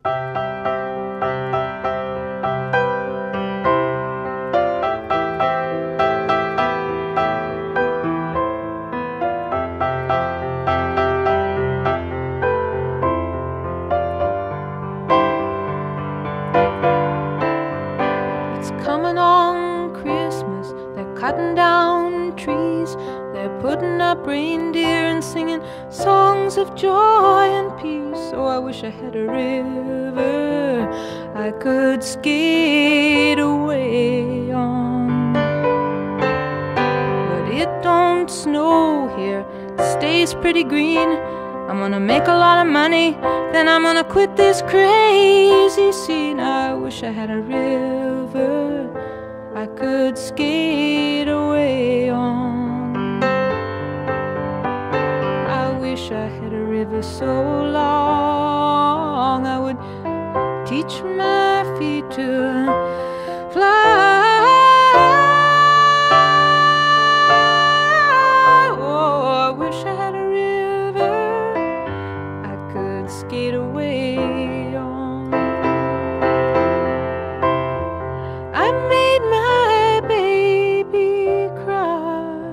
Coming on Christmas, they're cutting down trees, they're putting up reindeer and singing songs of joy and peace. Oh, I wish I had a river I could skate away on. But it don't snow here, it stays pretty green. I'm gonna make a lot of money, then I'm gonna quit this crazy scene. I wish I had a river I could skate away on. I wish I had a river so long I would teach my feet to fly. Oh, I wish I had a skate away on. I made my baby cry.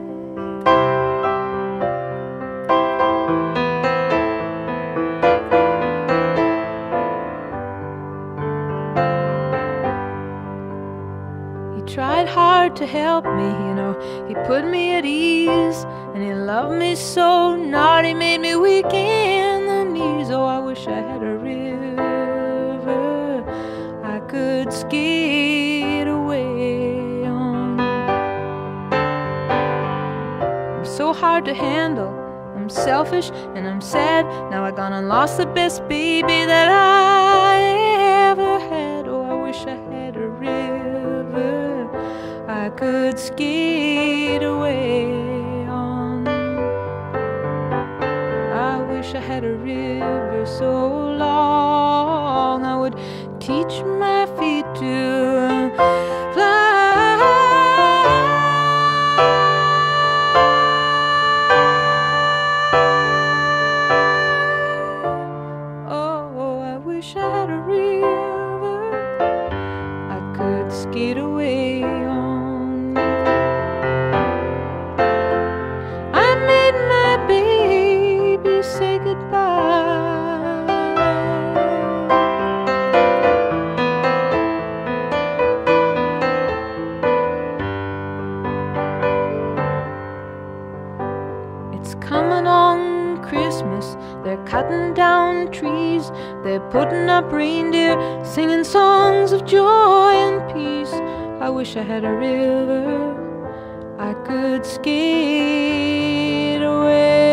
He tried hard to help me, you know, he put me at ease, and he loved me so, not he made me weak in the knees. Oh, I wish I had a river I could skate away on. I'm so hard to handle, I'm selfish and I'm sad. Now I gone and lost the best baby that I ever had. Oh, I wish I had a river I could skate away on. I wish I had a river so long I would teach my feet to fly. Oh, I wish I had a river I could skate away on. I made my baby say goodbye. It's coming on Christmas, they're cutting down trees, they're putting up reindeer, singing songs of joy and peace. I wish I had a river I could skate away.